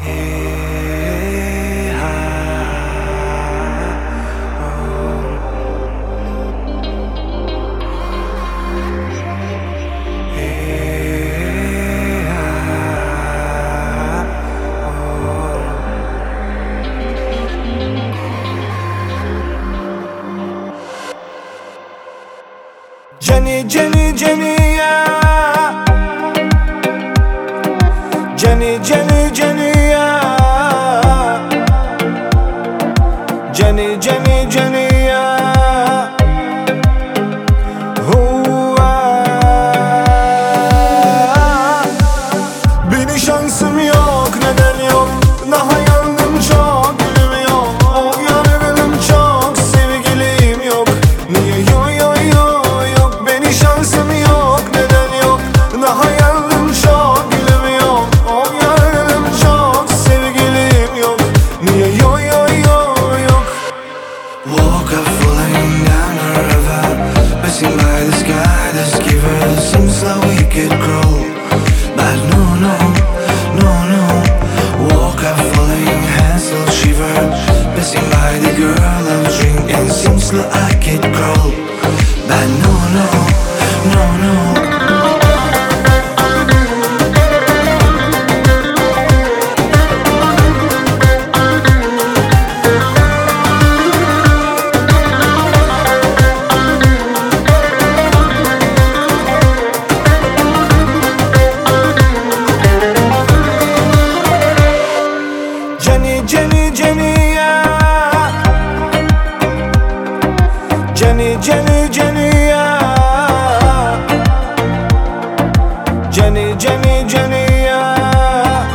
Jenny, Jenny, Jenny, yeah. Jenny, Jenny, Jenny, yeah. Jenny, Jenny, Jenny, yeah. Benim şansım yok, neden yok? Daha yandım çok, gülüm yok. Yargılım çok, sevgilim yok. Niye yo yo yo yok? Benim şansım yok, neden yok? Daha yandım çok, gülüm yok. Yargılım çok, sevgilim yok. Niye yo yo yo yok? Woke up falling down a river, passing by the sky, the skiver. Seems like we could grow, but no, no, no, no. Woke up falling, hands still shiver, passing by the girl I was drinking. Seems like I could grow, but no, no, no, no. Jenny, Jenny, Jenny, yeah. Jenny, Jenny, Jenny, yeah. Jenny, Jenny, Jenny, yeah.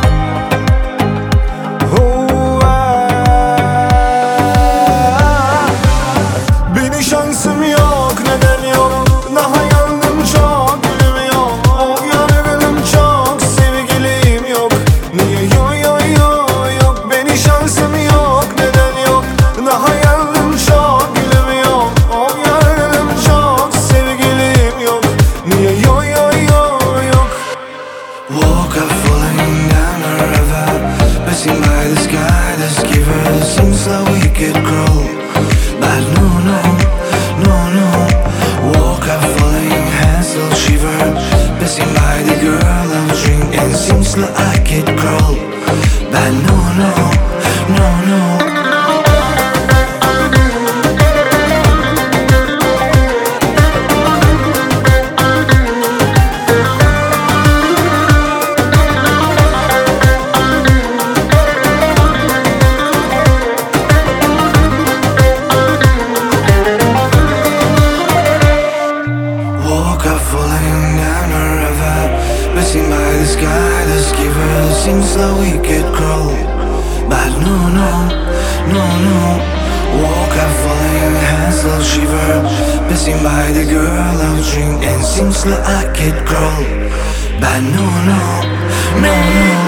Benim şansım yok, neden yok? Daha yandım çok, gülüm yok. Yargılım çok, sevgilim yok. Niye yo yo yo yok? Benim şansım yok, neden yok? Daha yandım çok, gülüm yok. Yargılım çok, sevgilim yok. Niye yo yo yo yok? Woke up falling down a river, passing by the sky, the skiver. Seems like we could grow, but no, no, no, no. Woke up falling, hands still shiver, passing by the girl I was drinking. Seems like I could grow, but no, no, no, no. Woke up falling down a river, passing by the sky, the skiver. Seems like we could grow, but no, no, no, no. Woke up falling, hands still shiver, passing by the girl I was drinking. Seems like I could grow, but no, no, no, no.